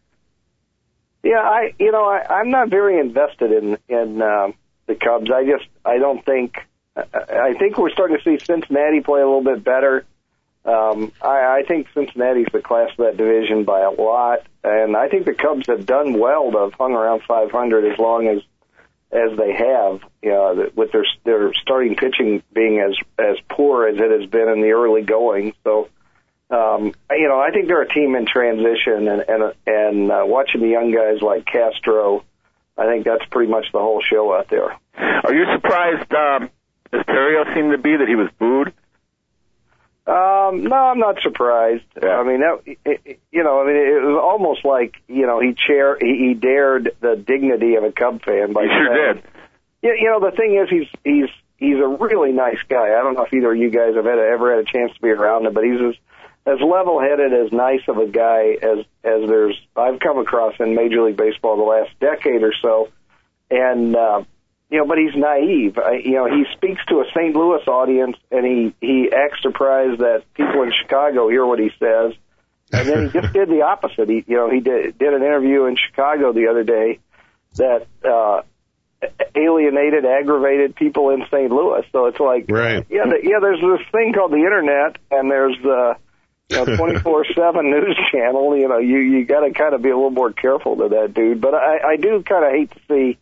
yeah, I, you know, I, I'm not very invested in in um, the Cubs. I just, I don't think. I, I think we're starting to see Cincinnati play a little bit better. Um, I, I think Cincinnati's the class of that division by a lot, and I think the Cubs have done well to have hung around five hundred as long as as they have, you know, with their their starting pitching being as as poor as it has been in the early going. So, um, you know, I think they're a team in transition, and and and uh, watching the young guys like Castro, I think that's pretty much the whole show out there. Are you surprised, um, as Terrio seemed to be, that he was booed? Um, no, I'm not surprised. Yeah. I mean, that, it, it, you know, I mean, it was almost like, you know, he chair he, he dared the dignity of a Cub fan by He sure saying, did. Yeah, you know, the thing is, he's he's he's a really nice guy. I don't know if either of you guys have had, ever had a chance to be around him, but he's as, as level-headed, as nice of a guy as as there's I've come across in Major League Baseball the last decade or so, and. Uh, You know, but he's naive. I, you know, he speaks to a Saint Louis audience, and he, he acts surprised that people in Chicago hear what he says. And then he just did the opposite. He, you know, he did, did an interview in Chicago the other day that uh, alienated, aggravated people in Saint Louis. So it's like, right. yeah, the, yeah. There's this thing called the internet, and there's the you know twenty-four seven news channel. You know, you you got to kind of be a little more careful to that dude. But I, I do kind of hate to see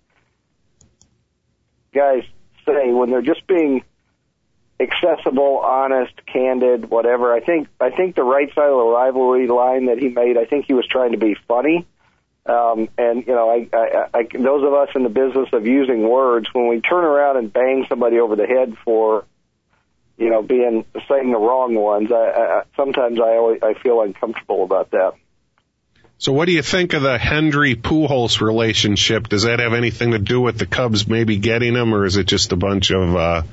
guys say when they're just being accessible, honest, candid, whatever. I think I think the right side of the rivalry line that he made, I think he was trying to be funny. Um, and you know, I, I, I, those of us in the business of using words, when we turn around and bang somebody over the head for, you know, being saying the wrong ones, I, I, sometimes I always I feel uncomfortable about that. So what do you think of the Hendry-Pujols relationship? Does that have anything to do with the Cubs maybe getting him, or is it just a bunch of, uh,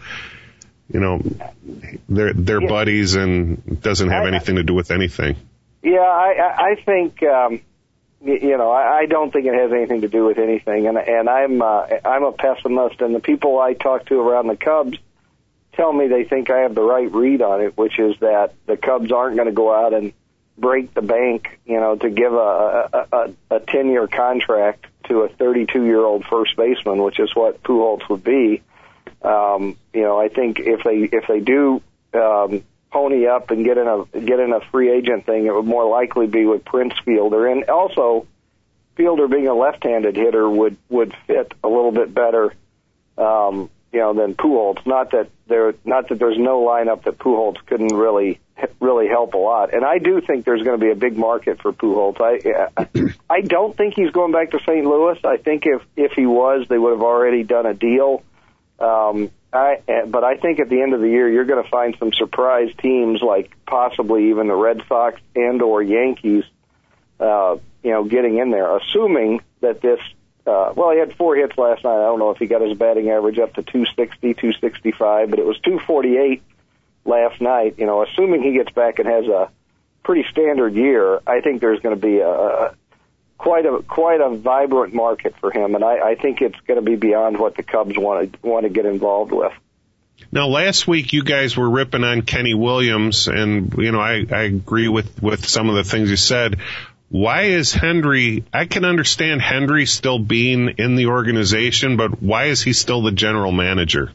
you know, they're, they're yeah. buddies and it doesn't have I, anything to do with anything? Yeah, I, I think, um, you know, I don't think it has anything to do with anything. And, and I'm, uh, I'm a pessimist, and the people I talk to around the Cubs tell me they think I have the right read on it, which is that the Cubs aren't going to go out and break the bank, you know, to give a a, a ten-year contract to a thirty-two-year-old first baseman, which is what Pujols would be. Um, you know, I think if they if they do um, pony up and get in a get in a free agent thing, it would more likely be with Prince Fielder, and also Fielder being a left-handed hitter would would fit a little bit better. Um, you know, than Pujols. Not that there, not that there's no lineup that Pujols couldn't really, really help a lot. And I do think there's going to be a big market for Pujols. I, I don't think he's going back to Saint Louis. I think if if he was, they would have already done a deal. Um, I, but I think at the end of the year, you're going to find some surprise teams, like possibly even the Red Sox and or Yankees, uh, you know, getting in there, assuming that this. Uh, well, he had four hits last night. I don't know if he got his batting average up to two sixty, two sixty-five, but it was two forty-eight last night. You know, assuming he gets back and has a pretty standard year, I think there's going to be a, a quite a quite a vibrant market for him, and I, I think it's going to be beyond what the Cubs want to want to get involved with. Now, last week you guys were ripping on Kenny Williams, and you know I, I agree with, with some of the things you said. Why is Hendry, I can understand Hendry still being in the organization, but why is he still the general manager?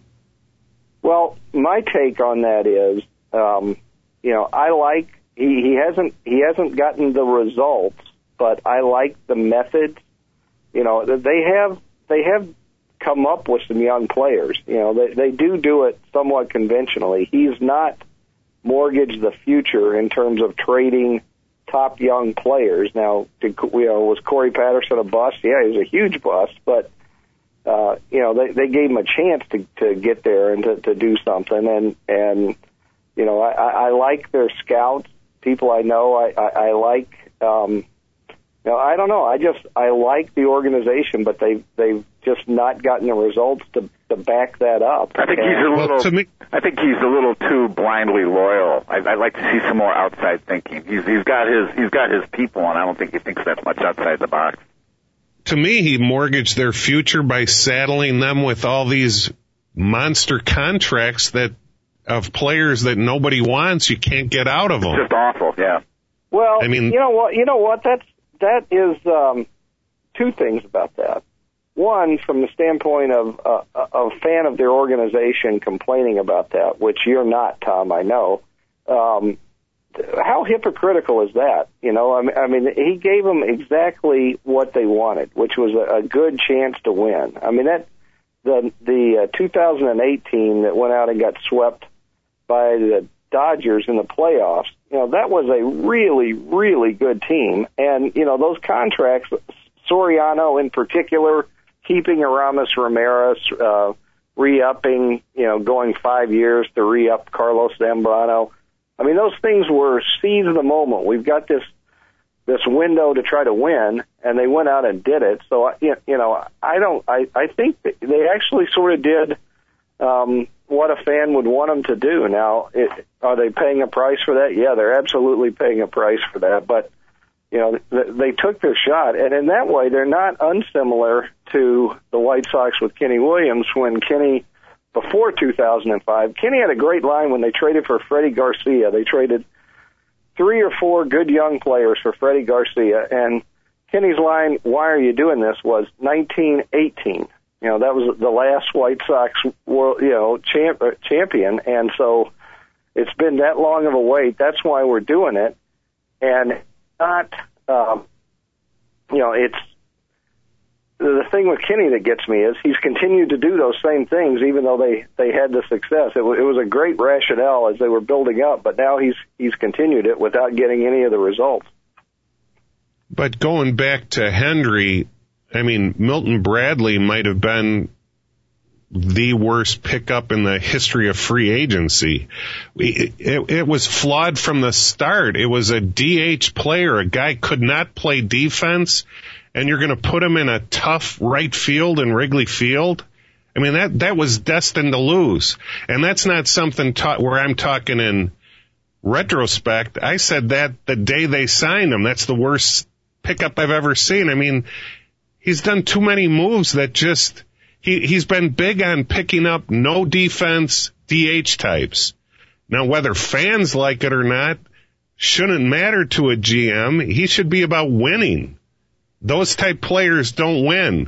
Well, my take on that is, um, you know, I like, he, he hasn't, he hasn't gotten the results, but I like the methods. You know, they have, they have come up with some young players. You know, they, they do do it somewhat conventionally. He's not mortgaged the future in terms of trading top young players. Now, did, you know, was Corey Patterson a bust? Yeah, he was a huge bust, but, uh, you know, they, they gave him a chance to, to get there and to, to do something. And, and, you know, I, I like their scouts, people I know. I, I, I like, um, you know, I don't know. I just, I like the organization, but they, they've just not gotten the results to, to back that up. I think and, he's a little, well, to me, I think he's a little too blindly loyal. I, I'd like to see some more outside thinking. He's, he's got his, he's got his people, and I don't think he thinks that much outside the box. To me, he mortgaged their future by saddling them with all these monster contracts that, of players that nobody wants. You can't get out of them. It's just awful, yeah. Well, I mean, you know what, you know what, that's, that is, um, two things about that. One, from the standpoint of uh, a fan of their organization complaining about that, which you're not, Tom, I know. Um, how hypocritical is that? You know, I mean, I mean, he gave them exactly what they wanted, which was a, a good chance to win. I mean, that the the uh, two thousand eight team that went out and got swept by the Dodgers in the playoffs, you know, that was a really, really good team. And, you know, those contracts, Soriano in particular, keeping Aramis Ramirez, uh, re-upping, you know, going five years to re-up Carlos Zambrano. I mean, those things were seize the moment. We've got this this window to try to win, and they went out and did it. So, you know, I don't, I, I think that they actually sort of did um, what a fan would want them to do. Now, it, are they paying a price for that? Yeah, they're absolutely paying a price for that. But, you know, th- they took their shot, and in that way, they're not unsimilar to the White Sox with Kenny Williams when Kenny, before two thousand five, Kenny had a great line when they traded for Freddie Garcia. They traded three or four good young players for Freddie Garcia, and Kenny's line, "Why are you doing this?" was nineteen eighteen. You know, that was the last White Sox world, you know, champ, uh, champion, and so it's been that long of a wait. That's why we're doing it, and not, um, you know, it's the thing with Kenny that gets me is he's continued to do those same things even though they, they had the success. It, w- it was a great rationale as they were building up, but now he's he's continued it without getting any of the results. But going back to Hendry, I mean, Milton Bradley might have been the worst pickup in the history of free agency. It, it, it was flawed from the start. It was a D H player. A guy could not play defense, and you're going to put him in a tough right field in Wrigley Field? I mean, that, that was destined to lose. And that's not something ta- where I'm talking in retrospect. I said that the day they signed him. That's the worst pickup I've ever seen. I mean, he's done too many moves that just, he, he's been big on picking up no defense D H types. Now, whether fans like it or not shouldn't matter to a G M. He should be about winning. Those type players don't win.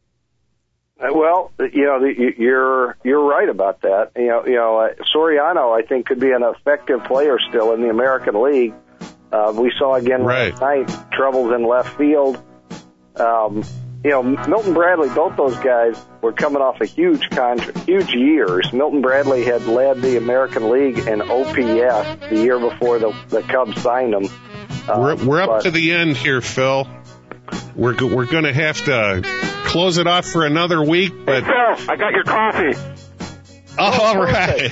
Well, you know, you're you're right about that. You know, you know, uh, Soriano, I think, could be an effective player still in the American League. Uh, we saw again right. last night troubles in left field. Um, you know, Milton Bradley, both those guys were coming off a huge contract, huge years. Milton Bradley had led the American League in O P S the year before the, the Cubs signed him. Uh, we're we're up but, to the end here, Phil. We're we're going to have to close it off for another week, but hey, Phil, I got your coffee. Oh, all right.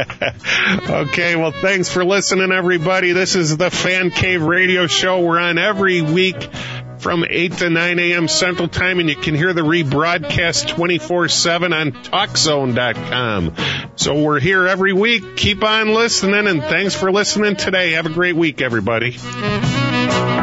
Okay, well, thanks for listening, everybody. This is the Fan Cave Radio Show. We're on every week from eight to nine a.m. Central Time, and you can hear the rebroadcast twenty-four seven on Talk Zone dot com. So we're here every week. Keep on listening, and thanks for listening today. Have a great week, everybody.